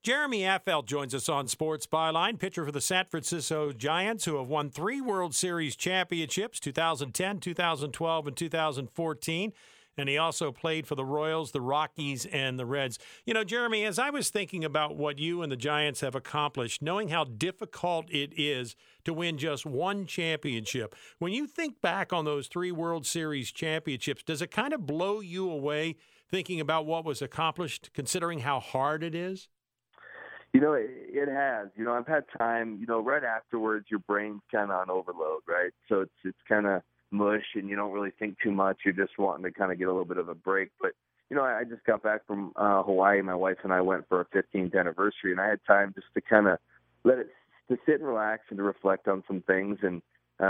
Jeremy Affeldt joins us on Sports Byline, pitcher for the San Francisco Giants, who have won 3 World Series championships, 2010, 2012, and 2014. And he also played for the Royals, the Rockies, and the Reds. You know, Jeremy, as I was thinking about what you and the Giants have accomplished, knowing how difficult it is to win just one championship, when you think back on those 3 World Series championships, does it kind of blow you away thinking about what was accomplished, considering how hard it is? You know, it has. You know, I've had time, right afterwards, your brain's kind of on overload, right? So it's kind of mush and you don't really think too much. You're just wanting to kind of get a little bit of a break. But, I just got back from Hawaii. My wife and I went for our 15th anniversary, and I had time just to kind of to sit and relax and to reflect on some things and,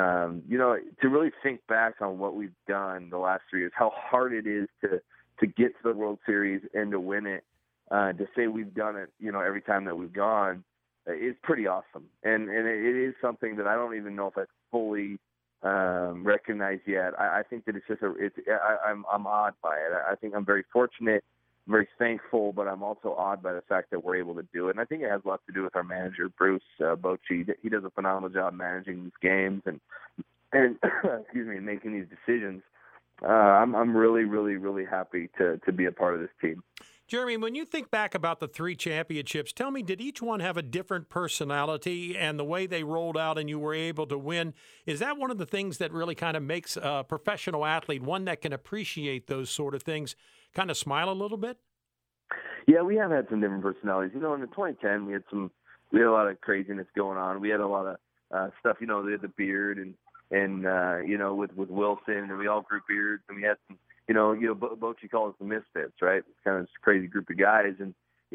to really think back on what we've done the last 3 years, how hard it is to get to the World Series and to win it. To say we've done it, every time that we've gone, is pretty awesome. And it is something that I don't even know if I fully recognize yet. I think that it's just I'm awed by it. I think I'm very fortunate, very thankful, but I'm also awed by the fact that we're able to do it. And I think it has a lot to do with our manager, Bruce Bochy. He does a phenomenal job managing these games and excuse me, making these decisions. I'm really, really, really happy to be a part of this team. Jeremy, when you think back about the 3 championships, tell me, did each one have a different personality and the way they rolled out and you were able to win? Is that one of the things that really kind of makes a professional athlete, one that can appreciate those sort of things, kind of smile a little bit? Yeah, we have had some different personalities. In the 2010, we had a lot of craziness going on. We had a lot of stuff, they had the beard and with Wilson, and we all grew beards, and we had some, Bochy calls us the misfits, right? It's kind of this crazy group of guys. And, in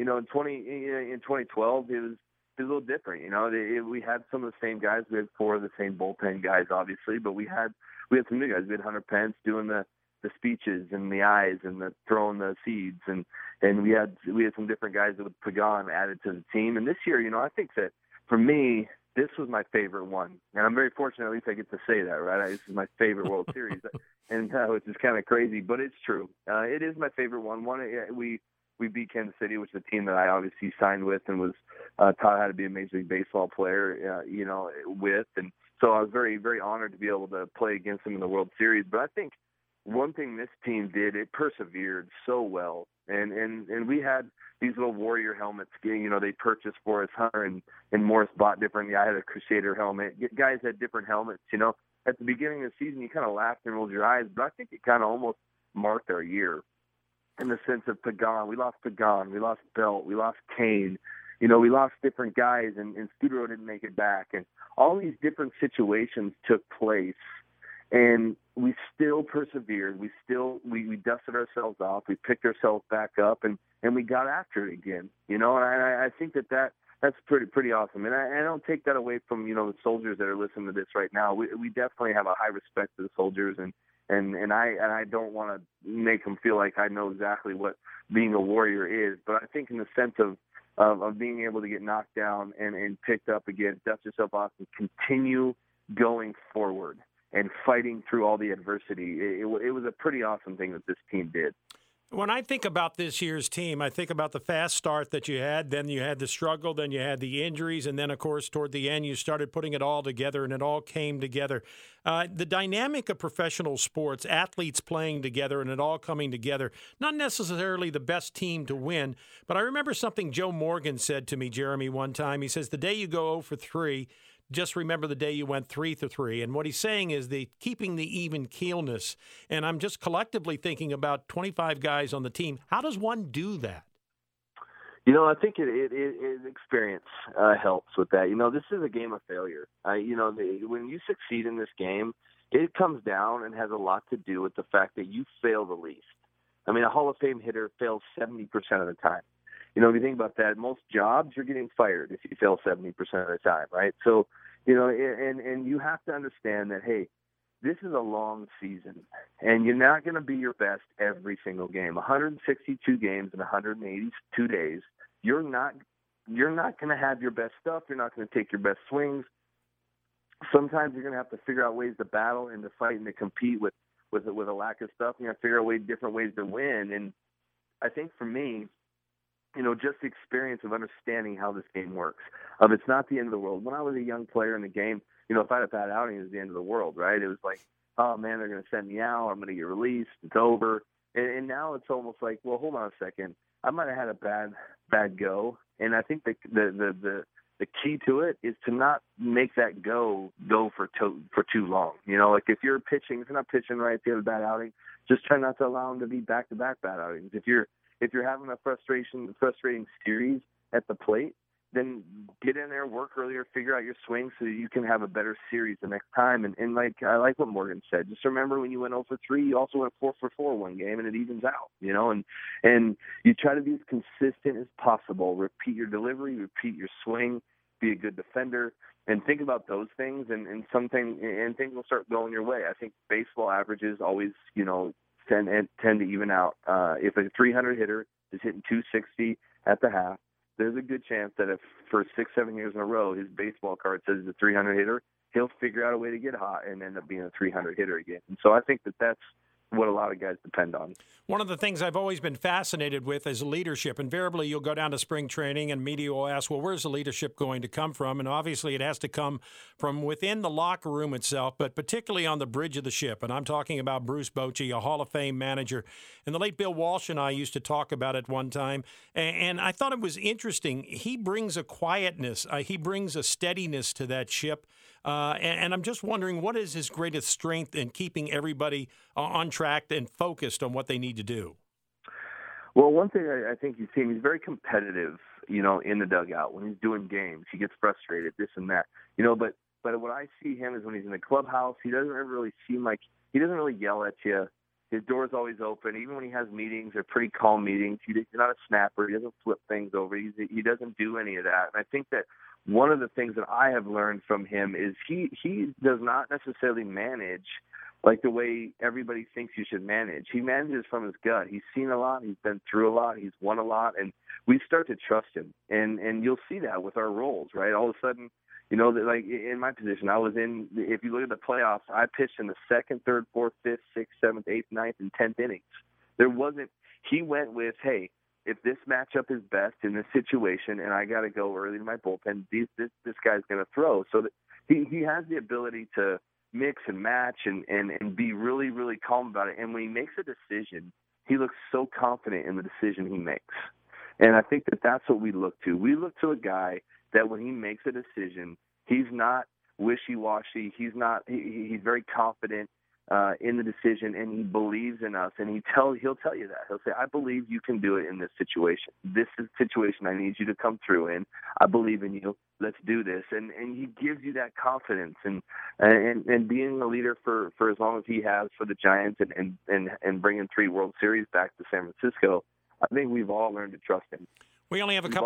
2012, it was a little different. We had some of the same guys. We had 4 of the same bullpen guys, obviously, but we had some new guys. We had Hunter Pence doing the speeches and the eyes and the throwing the seeds. And we had some different guys with Pagan added to the team. And this year, I think that for me, this was my favorite one, and I'm very fortunate. At least I get to say that, right? This is my favorite World Series, and which is kind of crazy, but it's true. It is my favorite one. We beat Kansas City, which is a team that I obviously signed with and was taught how to be a Major League Baseball player, with, and so I was very, very honored to be able to play against them in the World Series. But I think one thing this team did, it persevered so well, and we had these little Warrior helmets, they purchased for us. Hunter and Morris bought different. I had a Crusader helmet. Guys had different helmets. At the beginning of the season, you kind of laughed and rolled your eyes, but I think it kind of almost marked our year in the sense of Pagan. We lost Pagan. We lost Belt. We lost Kane. We lost different guys, and Scudero didn't make it back. And all these different situations took place, and we still persevered. We dusted ourselves off. We picked ourselves back up, and we got after it again. And I think that's pretty awesome. And I don't take that away from the soldiers that are listening to this right now. We definitely have a high respect for the soldiers, and I don't want to make them feel like I know exactly what being a warrior is. But I think in the sense of being able to get knocked down and picked up again, dust yourself off, and continue going forward and fighting through all the adversity. It was a pretty awesome thing that this team did. When I think about this year's team, I think about the fast start that you had, then you had the struggle, then you had the injuries, and then, of course, toward the end, you started putting it all together, and it all came together. The dynamic of professional sports, athletes playing together, and it all coming together, not necessarily the best team to win, but I remember something Joe Morgan said to me, Jeremy, one time. He says, the day you go 0 for 3, just remember the day you went 3 for 3. And what he's saying is keeping the even keelness. And I'm just collectively thinking about 25 guys on the team. How does one do that? I think it experience helps with that. This is a game of failure. When you succeed in this game, it comes down and has a lot to do with the fact that you fail the least. I mean, a Hall of Fame hitter fails 70% of the time. If you think about that, most jobs you're getting fired if you fail 70% of the time, right? So, and you have to understand that, hey, this is a long season, and you're not going to be your best every single game. 162 games in 182 days. You're not going to have your best stuff. You're not going to take your best swings. Sometimes you're going to have to figure out ways to battle and to fight and to compete with a lack of stuff. You're going to figure out different ways to win. And I think for me, just the experience of understanding how this game works. Of it's not the end of the world. When I was a young player in the game, if I had a bad outing, it was the end of the world, right? It was like, oh man, they're going to send me out. I'm going to get released. It's over. And now it's almost like, well, hold on a second. I might have had a bad go, and I think the key to it is to not make that go for too long. Like if you're not pitching right, if you have a bad outing, just try not to allow them to be back-to-back bad outings. If you're having a frustrating series at the plate, then get in there, work earlier, figure out your swing so that you can have a better series the next time. And like I like what Morgan said. Just remember when you went 0 for 3, you also went 4 for 4 one game, and it evens out. And you try to be as consistent as possible. Repeat your delivery, repeat your swing, be a good defender, and think about those things. And things will start going your way. I think baseball averages always tend to even out. If a 300 hitter is hitting 260 at the half, there's a good chance that if for 6-7 years in a row his baseball card says he's a 300 hitter, he'll figure out a way to get hot and end up being a 300 hitter again. And so I think that's what a lot of guys depend on. One of the things I've always been fascinated with is leadership. Invariably, you'll go down to spring training and media will ask, well, where's the leadership going to come from? And obviously it has to come from within the locker room itself, but particularly on the bridge of the ship. And I'm talking about Bruce Bochy, a Hall of Fame manager. And the late Bill Walsh and I used to talk about it one time. And I thought it was interesting. He brings a quietness. He brings a steadiness to that ship. And I'm just wondering, what is his greatest strength in keeping everybody on track and focused on what they need to do? Well, one thing I think you've seen, he's very competitive, in the dugout. When he's doing games, he gets frustrated, this and that. But what I see him is when he's in the clubhouse, he doesn't really seem like – he doesn't really yell at you. His door's always open. Even when he has meetings, they're pretty calm meetings. He's not a snapper. He doesn't flip things over. He doesn't do any of that. And I think that one of the things that I have learned from him is he does not necessarily manage like the way everybody thinks you should manage. He manages from his gut. He's seen a lot. He's been through a lot. He's won a lot. And we start to trust him. And you'll see that with our roles, right? All of a sudden, like in my position, if you look at the playoffs, I pitched in the 2nd, 3rd, 4th, 5th, 6th, 7th, 8th, 9th, and 10th innings. He went with, hey, if this matchup is best in this situation and I got to go early to my bullpen, this guy's going to throw. So that he has the ability to mix and match and be really, really calm about it. And when he makes a decision, he looks so confident in the decision he makes. And I think that that's what we look to. We look to a guy that when he makes a decision, he's not wishy-washy. He's very confident in the decision, and he believes in us. And he'll tell you that. He'll say, I believe you can do it in this situation. This is the situation I need you to come through in. I believe in you. Let's do this. And he gives you that confidence. And being a leader for as long as he has for the Giants and bringing 3 World Series back to San Francisco, I think we've all learned to trust him. We only have a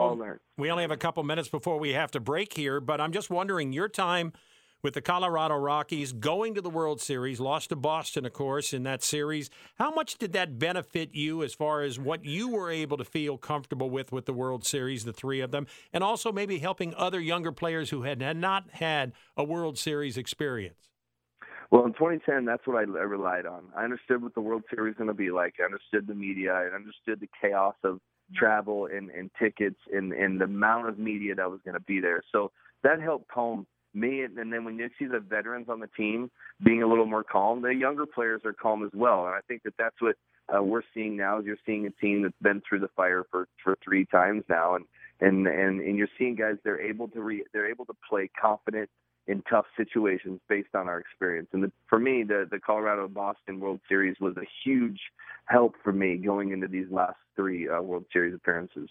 couple minutes before we have to break here, but I'm just wondering, your time with the Colorado Rockies, going to the World Series, lost to Boston, of course, in that series, how much did that benefit you as far as what you were able to feel comfortable with the World Series, the 3 of them, and also maybe helping other younger players who had not had a World Series experience? Well, in 2010, that's what I relied on. I understood what the World Series was going to be like. I understood the media. I understood the chaos of travel and tickets and the amount of media that was going to be there. So that helped calm me. And then when you see the veterans on the team being a little more calm, the younger players are calm as well. And I think that that's what we're seeing now is you're seeing a team that's been through the fire for 3 times now. And you're seeing guys, they're able to play confident in tough situations based on our experience. And for me, the Colorado-Boston World Series was a huge help for me going into these last 3 World Series appearances.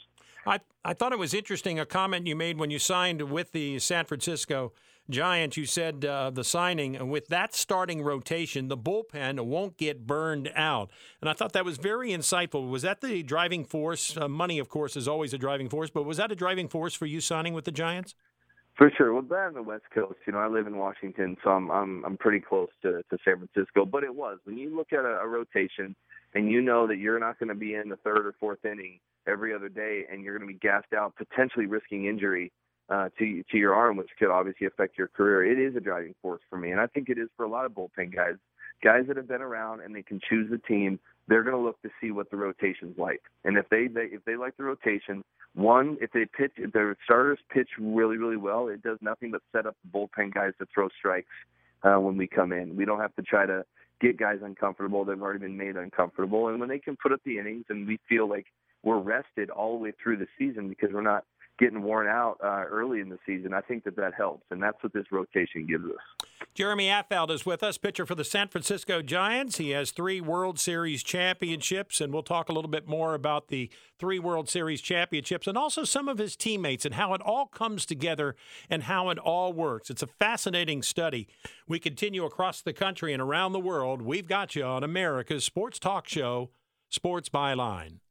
I thought it was interesting, a comment you made when you signed with the San Francisco Giants. You said the signing, with that starting rotation, the bullpen won't get burned out. And I thought that was very insightful. Was that the driving force? Money, of course, is always a driving force, but was that a driving force for you signing with the Giants? For sure. Well, that on the West Coast, I live in Washington, so I'm pretty close to San Francisco. But it was when you look at a rotation, and you know that you're not going to be in the 3rd or 4th inning every other day, and you're going to be gassed out, potentially risking injury to your arm, which could obviously affect your career. It is a driving force for me, and I think it is for a lot of bullpen guys. guys that have been around and they can choose the team, they're going to look to see what the rotation's like. And if they like the rotation, one, if their starters pitch really, really well, it does nothing but set up the bullpen guys to throw strikes when we come in. We don't have to try to get guys uncomfortable. They've already been made uncomfortable. And when they can put up the innings and we feel like we're rested all the way through the season because we're not getting worn out early in the season, I think that helps. And that's what this rotation gives us. Jeremy Affeldt is with us, pitcher for the San Francisco Giants. He has 3 World Series championships, and we'll talk a little bit more about the 3 World Series championships and also some of his teammates and how it all comes together and how it all works. It's a fascinating study. We continue across the country and around the world. We've got you on America's Sports Talk Show, Sports Byline.